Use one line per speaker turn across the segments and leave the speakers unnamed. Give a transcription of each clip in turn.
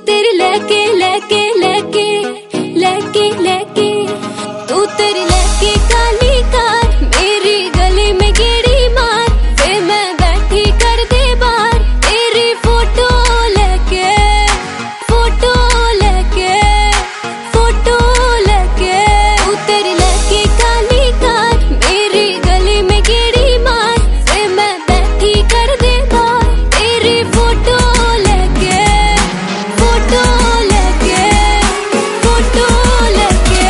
तेरे लेके लेके लेके लेके लेके तू तेरे लेके काली कार मेरी गली में गेड़ी मार वे मैं बैठी कर दे बार तेरी फोटो लेके फोटो लेके फोटो लेके तू तेरे लेके काली कार मेरी गली में गेड़ी मार वे मैं बैठी कर दे बार तेरी फोटो लेके फोटो लेके फोटो लेके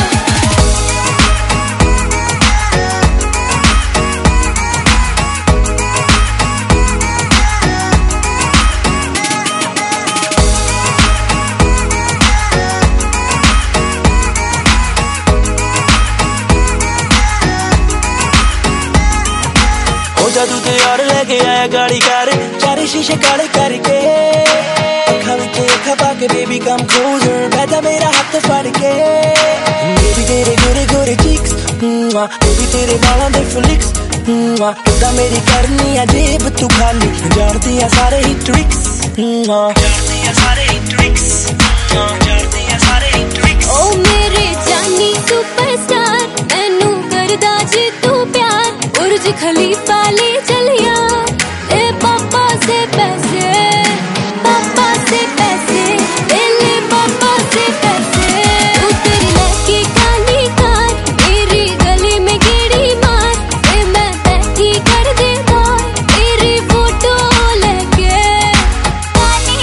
हो जादू ते यार लेके आया गाड़ी कार चारे शीशे काले करके अखा विच अखा पाके बेबी कम क्लोजर बैठा मेरा हाथ फड़ के बेबी तेरे गोरे गोरे चीक्स बेबी तेरे बालों दे फ्लिक्स किदा मेरी करनी है जेब तू खाली जानती है सारे ही ट्रिक्स जानती है सारे ही ट्रिक्स जानती है सारे ही ट्रिक्स
ओ मेरे जानी सुपरस्टार मैनू करदा जी तू प्यार बुर्ज खलीफा ले चलिया ले पापा से पैसे ले ले पापा से पैसे तू तेरे लेके काली कार मेरी गली में गेड़ी मार वे मैं बैठी कर दे बार तेरी फोटो लेके काली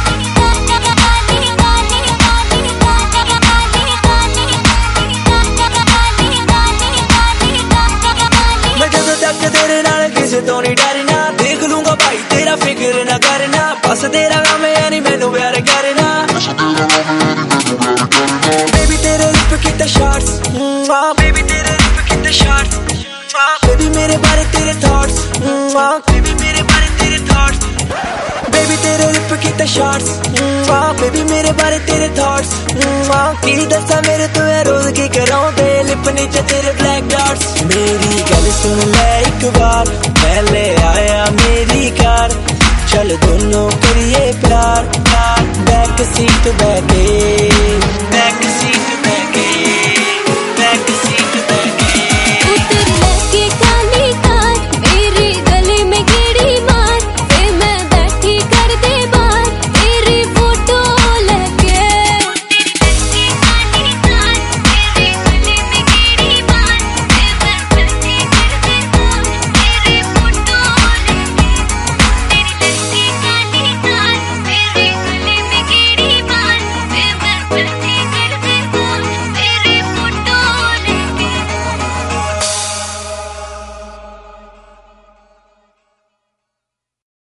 मैं जदों तक तेरे नाल किसे तो नहीं डरना देख लूंगा भाई तेरा फिक्र ना करना बस तेरा काम है नहीं मैनू प्यार करना बेबी तेरे लिप किते शॉट्स बेबी तेरे लिप किते शॉट्स बेबी मेरे बारे तेरे थॉट्स बेबी मेरे बारे तेरे थॉट्स बेबी तेरे लिप किते शॉट्स बेबी मेरे बारे तेरे थॉट्स की दसा मेरे तो है रोज की करां दे लिप नीचे तेरे ब्लैक डॉट्स मेरी गल सुन ले एक बार पहले आया मेरी कार चल दोनों करिए प्यार बैक सीट बैठे